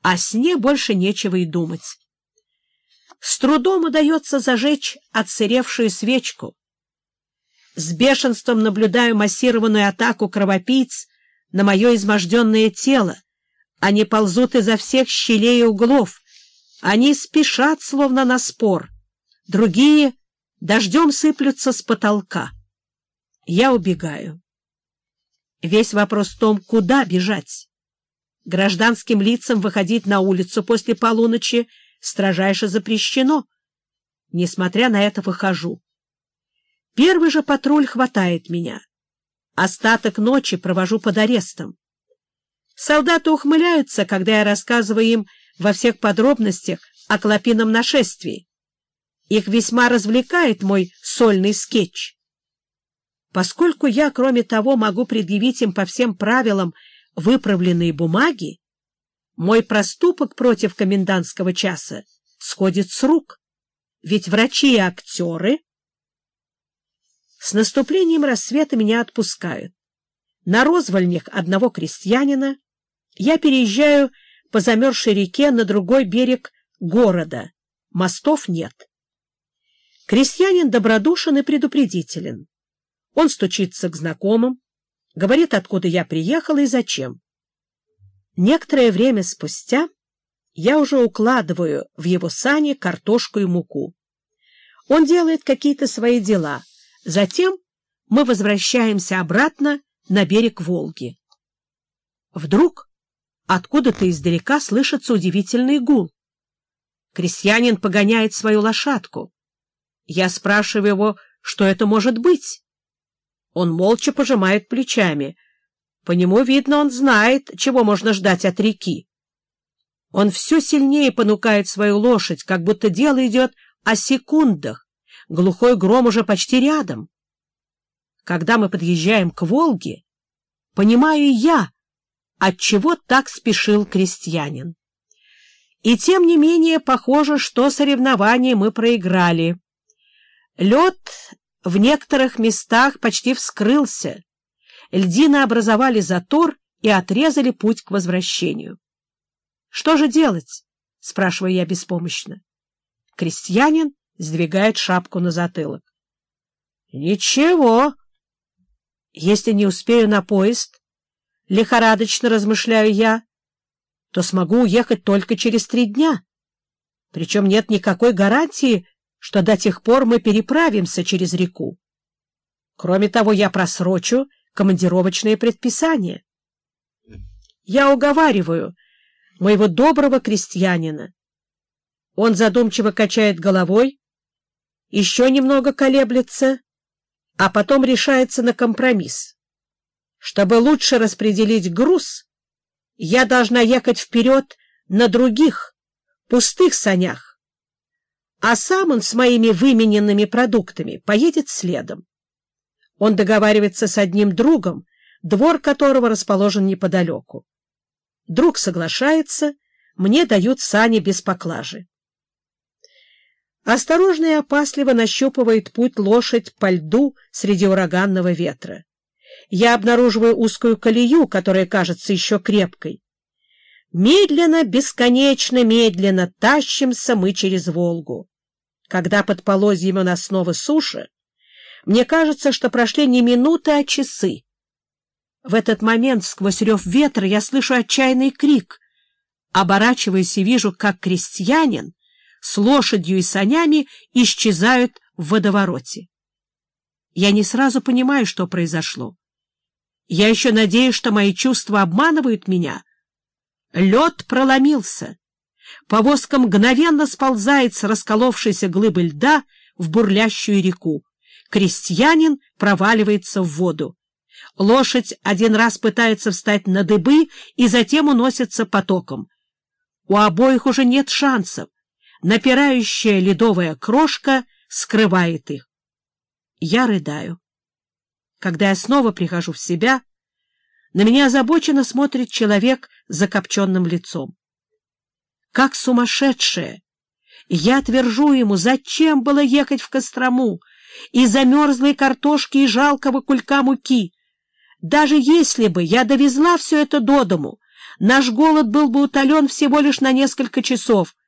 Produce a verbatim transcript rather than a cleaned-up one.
О сне больше нечего и думать. С трудом удается зажечь отсыревшую свечку. С бешенством наблюдаю массированную атаку кровопийц на мое изможденное тело. Они ползут изо всех щелей и углов. Они спешат, словно на спор. Другие дождем сыплются с потолка. Я убегаю. Весь вопрос в том, куда бежать. Гражданским лицам выходить на улицу после полуночи строжайше запрещено. Несмотря на это, выхожу. Первый же патруль хватает меня. Остаток ночи провожу под арестом. Солдаты ухмыляются, когда я рассказываю им во всех подробностях о клопином нашествии. Их весьма развлекает мой сольный скетч. Поскольку я, кроме того, могу предъявить им по всем правилам выправленные бумаги, мой проступок против комендантского часа сходит с рук, ведь врачи и актеры... С наступлением рассвета меня отпускают. На розвольнях одного крестьянина я переезжаю по замерзшей реке на другой берег города. Мостов нет. Крестьянин добродушен и предупредителен. Он стучится к знакомым, говорит, откуда я приехала и зачем. Некоторое время спустя я уже укладываю в его сани картошку и муку. Он делает какие-то свои дела. Затем мы возвращаемся обратно на берег Волги. Вдруг откуда-то издалека слышится удивительный гул. Крестьянин погоняет свою лошадку. Я спрашиваю его, что это может быть. Он молча пожимает плечами. По нему видно, он знает, чего можно ждать от реки. Он все сильнее понукает свою лошадь, как будто дело идет о секундах. Глухой гром уже почти рядом. Когда мы подъезжаем к Волге, понимаю я, отчего так спешил крестьянин. И тем не менее похоже, что соревнование мы проиграли. Лед в некоторых местах почти вскрылся. Льдины образовали затор и отрезали путь к возвращению. — Что же делать? — спрашиваю я беспомощно. Крестьянин сдвигает шапку на затылок. — Ничего. Если не успею на поезд, лихорадочно размышляю я, то смогу уехать только через три дня. Причем нет никакой гарантии, что до тех пор мы переправимся через реку. Кроме того, я просрочу командировочные предписания. Я уговариваю моего доброго крестьянина. Он задумчиво качает головой, еще немного колеблется, а потом решается на компромисс. Чтобы лучше распределить груз, я должна ехать вперед на других, пустых санях, а сам он с моими вымененными продуктами поедет следом. Он договаривается с одним другом, двор которого расположен неподалеку. Друг соглашается, мне дают сани без поклажи. Осторожно и опасливо нащупывает путь лошадь по льду среди ураганного ветра. Я обнаруживаю узкую колею, которая кажется еще крепкой. Медленно, бесконечно медленно тащимся мы через Волгу. Когда под полозьями у нас снова суша, мне кажется, что прошли не минуты, а часы. В этот момент сквозь рев ветра я слышу отчаянный крик. Оборачиваюсь и вижу, как крестьянин с лошадью и санями исчезают в водовороте. Я не сразу понимаю, что произошло. Я еще надеюсь, что мои чувства обманывают меня. Лед проломился. Повозка мгновенно сползает с расколовшейся глыбы льда в бурлящую реку. Крестьянин проваливается в воду. Лошадь один раз пытается встать на дыбы и затем уносится потоком. У обоих уже нет шансов. Напирающая ледовая крошка скрывает их. Я рыдаю. Когда я снова прихожу в себя, на меня озабоченно смотрит человек с закопченным лицом. Как сумасшедшая! Я твержу ему, зачем было ехать в Кострому из-за мерзлой картошки и жалкого кулька муки. Даже если бы я довезла все это до дому, наш голод был бы утолен всего лишь на несколько часов.